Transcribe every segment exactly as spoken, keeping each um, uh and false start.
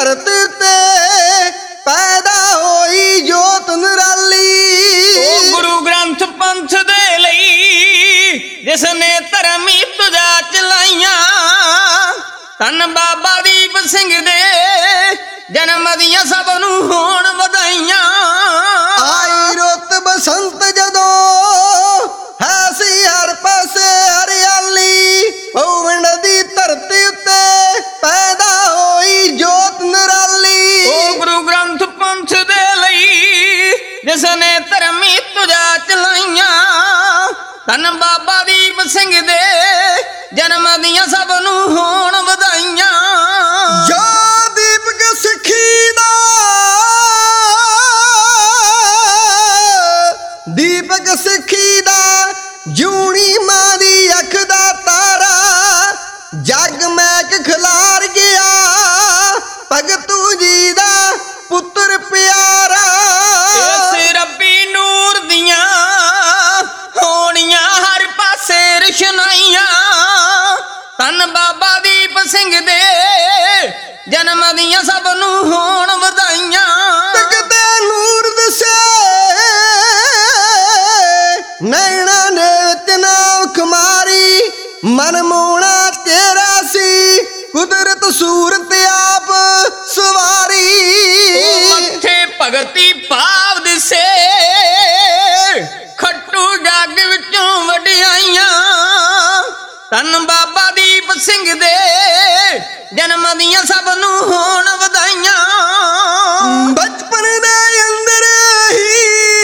धरती ते पैदा होई जोत निराली। ओ गुरु ग्रंथ पंथ दे लई जिसने धर्मी तुझा चलाइया। धन बाबा दीप सिंह दे जन्म दियां सब नूं होण वधाइयां। आई रुत बसंत जदों है सी हर पासे हरियाली। पौवण दी धरती उत्ते पैदा होई जोत निराली। ओ गुरु ग्रंथ पंथ दे लई जिसने धर्मी तुझा चलाइया। धन बाबा दीप सिंह दे जन्म दियां सब नूं होण वधाइयां। जो दीपक सिੱਖੀ ਦਾ दीपक सिੱਖੀ ਦਾ ਜੂਣੀ मां दी अख दा तारा। जग मैक खिलार गया भगतू जी दा पुत्र प्यारा। इस रब्बी नूर दियां होणियां हर पासे रोशनाइयां। धन बाबा दीप सिंह दे जन्म दियां सब नूं होण वधाइयां। तकदे नूर दसे नैना ने चनाव खुमारी। मन मोना तेरा सी कुदरत सूरत आप सवारी। मत्थे भगती भाव दिसे खट्टू जग विचों वडियाइयां। धन बाबा दीप सिंह दे जन्म दियां सब नूं होण वधाइयां। बचपन दे अंदर ही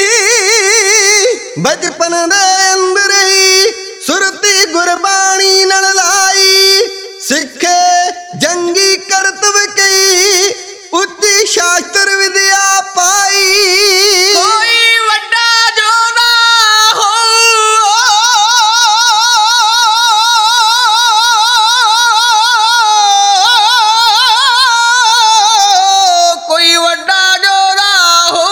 बचपन दे अंदर ही सुरती गुरबाणी नाल लाई। सिखे जंगी करतव कई उच्ची शास्त्र विद्या पाई। कोई वड्डा जोधा हो कोई वड्डा जोधा हो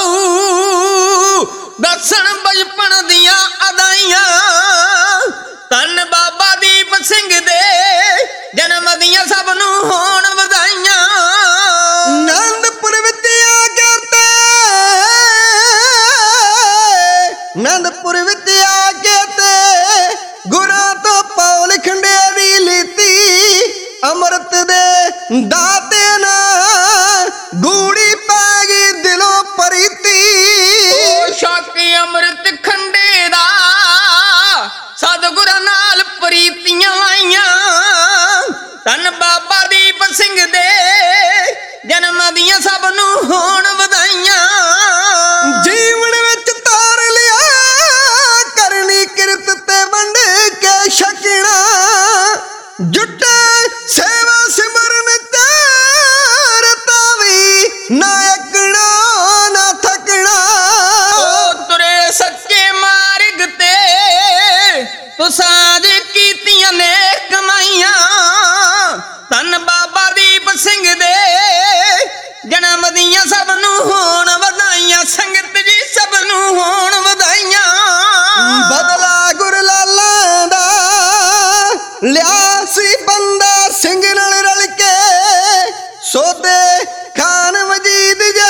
दसन बचपन दियां अदाइयां। धन बाबा दीप सिंह दे जन्म दियां सब नूं होण वधाइयां। आनंदपुर विच आ के ते आनंदपुर विच आ के ते गुरां तो पौल खंडेरी लीती। अमृत दे दाते ना गूड़ी पै गई दिलों परीती। ओ शाकी अमृत खंडे दा सतगुरां नाल प्रीतियां लाइयां। धन बाबा दीप सिंह दे जन्म दियां सब नूं होण वधाइयां। जीवन विच तार लिया करनी किरत ते वंड के छकना। जुट सेवा सिमरन तेर तावी ना एकना ना थकना। ओ तुरे सच्चे मार्ग ते तू साज कीतियां ने कमाइयां। धन बाबा दीप सिंह दे जन्म दियां सब नूं होण वधाइयां। संगत जी सब नूं होण वधाइयां। बदला गुर लाला दा लिया सी बंदा सिंह नाल रल के। सोदे खान वजीद जे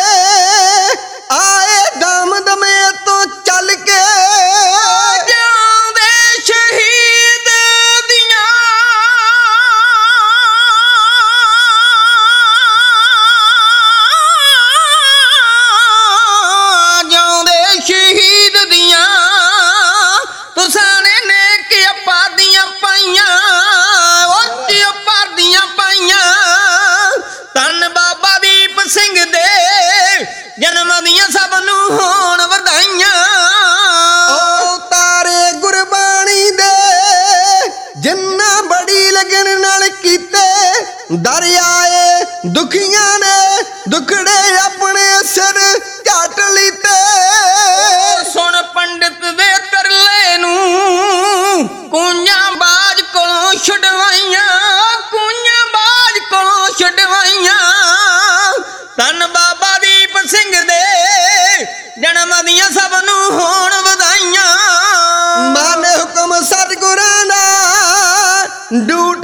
आए दम दमे तो चल के। जिਉਂਦੇ शहीद दियां जिਉਂਦੇ शहीद दियां तुसां ने नेक उपाधियां पाइयां। ਉੱਚ उपाधियां पाइयां। धन बाबा दीप सिंह दे जन्म दियां सब नूं होण वधाइयां। ओ तारे गुरबाणी दे जिन्ना बड़ी लगन नाल कीते। दरियाए दुखियां ने दुखड़े अपने सिर झट लीते। सुन पंडित दे तरले नूं कूंजां बाज कोलों छुडवाइयां। कूंजां बाज कोलों छुडवाइयां। धन बाबा दीप सिंह दे जन्म दियां सब नूं होण वधाइयां। मन हुक्म सतगुरां दा डूड़